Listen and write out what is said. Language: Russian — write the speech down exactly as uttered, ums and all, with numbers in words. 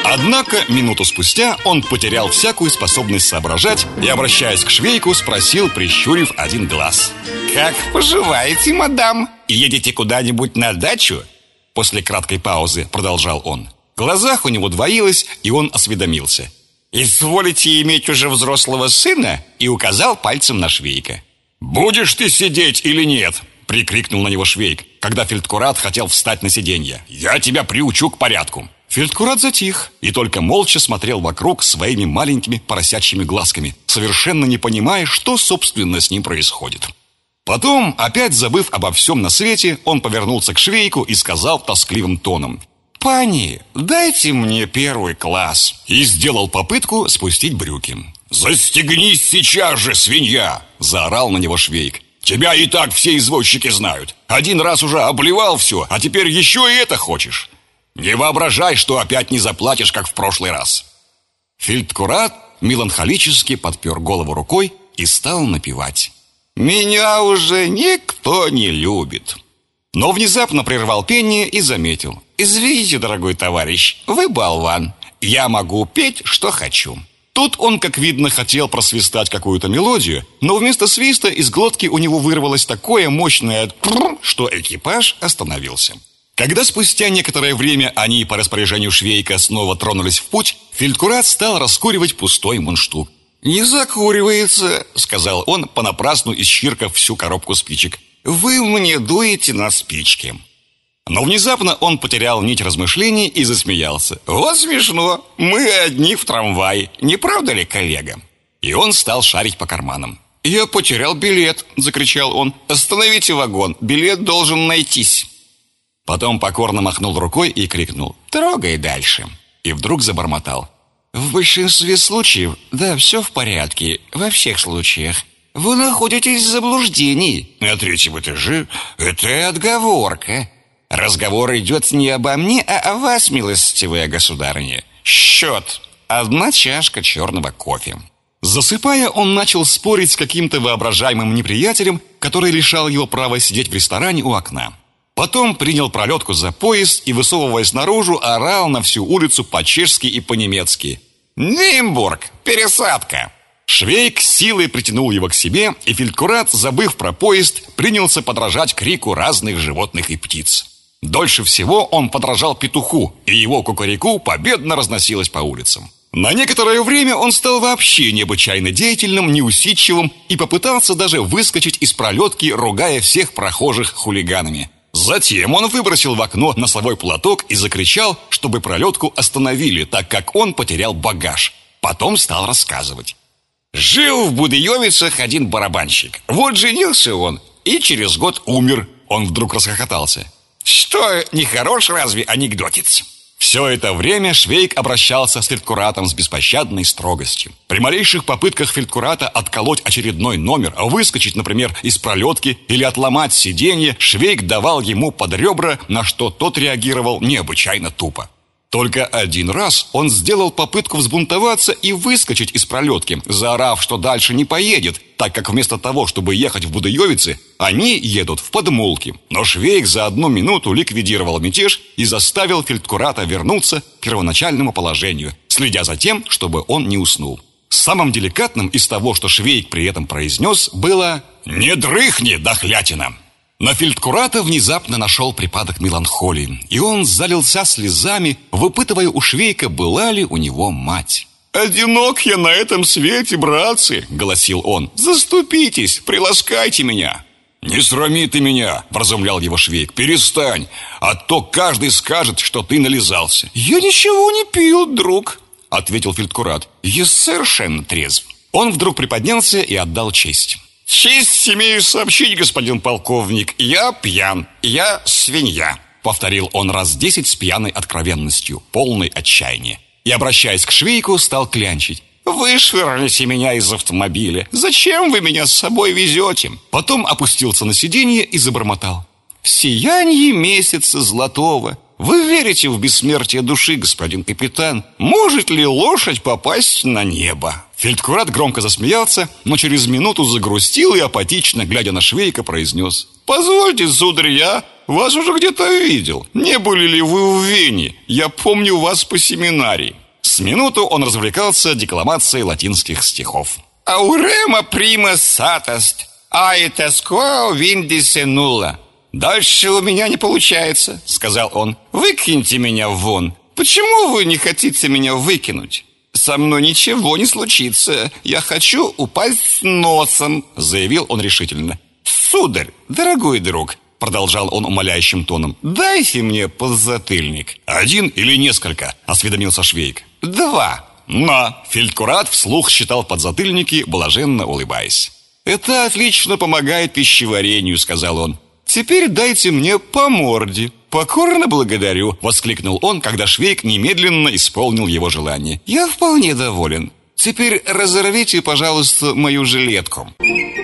Однако минуту спустя он потерял всякую способность соображать и, обращаясь к швейку, спросил, прищурив один глаз: «Как поживаете, мадам? Едете куда-нибудь на дачу?» После краткой паузы продолжал он. В глазах у него двоилось, и он осведомился: «Изволите иметь уже взрослого сына?» И указал пальцем на швейка. «Будешь ты сидеть или нет?» Прикрикнул на него швейк, когда фельдкурат хотел встать на сиденье. «Я тебя приучу к порядку». Фельдкурат затих и только молча смотрел вокруг своими маленькими поросячьими глазками, совершенно не понимая, что, собственно, с ним происходит. Потом, опять забыв обо всем на свете, он повернулся к швейку и сказал тоскливым тоном: «Пани, дайте мне первый класс». И сделал попытку спустить брюки. «Застегнись сейчас же, свинья!» – заорал на него швейк. «Тебя и так все извозчики знают. Один раз уже обливал все, а теперь еще и это хочешь. Не воображай, что опять не заплатишь, как в прошлый раз». Фельдкурат меланхолически подпер голову рукой и стал напевать: «Меня уже никто не любит». Но внезапно прервал пение и заметил: «Извините, дорогой товарищ, вы болван. Я могу петь, что хочу». Тут он, как видно, хотел просвистать какую-то мелодию, но вместо свиста из глотки у него вырвалось такое мощное «трррр», что экипаж остановился. Когда спустя некоторое время они по распоряжению швейка снова тронулись в путь, фельдкурат стал раскуривать пустой мундштук. «Не закуривается», — сказал он, понапрасну исчиркав всю коробку спичек. «Вы мне дуете на спички». Но внезапно он потерял нить размышлений и засмеялся. «Вот смешно, мы одни в трамвае, не правда ли, коллега?» И он стал шарить по карманам. «Я потерял билет», — закричал он. «Остановите вагон, билет должен найтись». Потом покорно махнул рукой и крикнул: «Трогай дальше». И вдруг забормотал: «В большинстве случаев, да, все в порядке, во всех случаях. Вы находитесь в заблуждении. На третьем этаже это отговорка. Разговор идет не обо мне, а о вас, милостивая государыня. Счет: одна чашка черного кофе». Засыпая, он начал спорить с каким-то воображаемым неприятелем, который лишал его права сидеть в ресторане у окна. Потом принял пролетку за поезд и, высовываясь наружу, орал на всю улицу по-чешски и по-немецки: «Нимбург! Пересадка!» Швейк силой притянул его к себе, и фельдкурат, забыв про поезд, принялся подражать крику разных животных и птиц. Дольше всего он подражал петуху, и его кукареку победно разносилось по улицам. На некоторое время он стал вообще необычайно деятельным, неусидчивым и попытался даже выскочить из пролетки, ругая всех прохожих хулиганами. Затем он выбросил в окно носовой платок и закричал, чтобы пролетку остановили, так как он потерял багаж. Потом стал рассказывать: «Жил в Будыевицах один барабанщик. Вот женился он и через год умер». Он вдруг расхохотался. «Что, нехорош разве анекдотец?» Все это время швейк обращался с фельдкуратом с беспощадной строгостью. При малейших попытках фельдкурата отколоть очередной номер, выскочить, например, из пролетки или отломать сиденье, швейк давал ему под ребра, на что тот реагировал необычайно тупо. Только один раз он сделал попытку взбунтоваться и выскочить из пролетки, заорав, что дальше не поедет, так как вместо того, чтобы ехать в Будыевицы, они едут в Подмулки. Но швейк за одну минуту ликвидировал мятеж и заставил фельдкурата вернуться к первоначальному положению, следя за тем, чтобы он не уснул. Самым деликатным из того, что швейк при этом произнес, было «Не дрыхни, дохлятина!». На фельдкурата внезапно нашел припадок меланхолии, и он залился слезами, выпытывая у швейка, была ли у него мать. «Одинок я на этом свете, братцы!» — голосил он. «Заступитесь, приласкайте меня!» «Не срами ты меня!» — вразумлял его швейк. «Перестань, а то каждый скажет, что ты нализался». «Я ничего не пил, друг!» — ответил фельдкурат. «Я совершенно трезв». Он вдруг приподнялся и отдал честь. «Честь имею сообщить, господин полковник, я пьян, я свинья», — повторил он раз десять с пьяной откровенностью, полной отчаяния. И, обращаясь к швейку, стал клянчить: «Вышвырните меня из автомобиля! Зачем вы меня с собой везете?» Потом опустился на сиденье и забормотал: «В сиянии месяца золотого вы верите в бессмертие души, господин капитан? Может ли лошадь попасть на небо?» Фельдкурат громко засмеялся, но через минуту загрустил и апатично, глядя на швейка, произнес: «Позвольте, сударь, я вас уже где-то видел. Не были ли вы в Вене? Я помню вас по семинарии». С минуту он развлекался декламацией латинских стихов. «Аурема прима сатаст, аитас quo vindice nulla». «Дальше у меня не получается», — сказал он. «Выкиньте меня вон. Почему вы не хотите меня выкинуть?» «Со мной ничего не случится. Я хочу упасть носом», — заявил он решительно. «Сударь, дорогой друг», — продолжал он умоляющим тоном, «дайте мне подзатыльник». «Один или несколько?» — осведомился Швейк. «Два». «На!» — фельдкурат вслух считал подзатыльники, блаженно улыбаясь. «Это отлично помогает пищеварению», — сказал он. «Теперь дайте мне по морде». «Покорно благодарю», — воскликнул он, когда Швейк немедленно исполнил его желание. «Я вполне доволен. Теперь разорвите, пожалуйста, мою жилетку».